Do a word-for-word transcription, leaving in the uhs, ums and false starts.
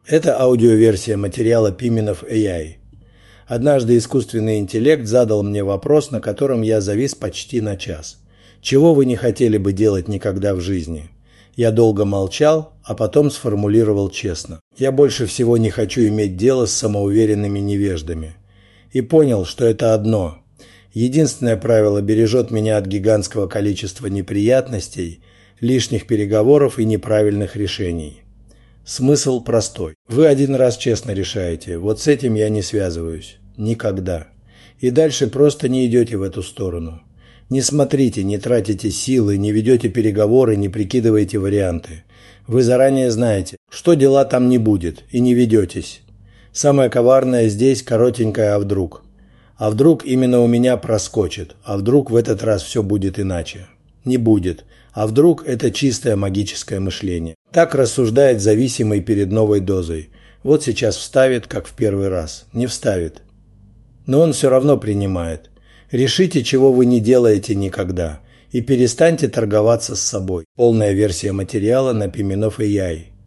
Это аудиоверсия материала Pimenov эй ай. Однажды искусственный интеллект задал мне вопрос, на котором я завис почти на час. Чего вы не хотели бы делать никогда в жизни? Я долго молчал, а потом сформулировал честно. Я больше всего не хочу иметь дело с самоуверенными невеждами. И понял, что это одно. Единственное правило бережет меня от гигантского количества неприятностей, лишних переговоров и неправильных решений. Смысл простой. Вы один раз честно решаете, вот с этим я не связываюсь. Никогда. И дальше просто не идете в эту сторону. Не смотрите, не тратите силы, не ведете переговоры, не прикидываете варианты. Вы заранее знаете, что дела там не будет, и не ведетесь. Самое коварное здесь коротенькое «а вдруг?». А вдруг именно у меня проскочит, а вдруг в этот раз все будет иначе. Не будет. А вдруг это чистое магическое мышление. Так рассуждает зависимый перед новой дозой. Вот сейчас вставит, как в первый раз. Не вставит. Но он все равно принимает. Решите, чего вы не делаете никогда. И перестаньте торговаться с собой. Полная версия материала на Pimenov эй ай.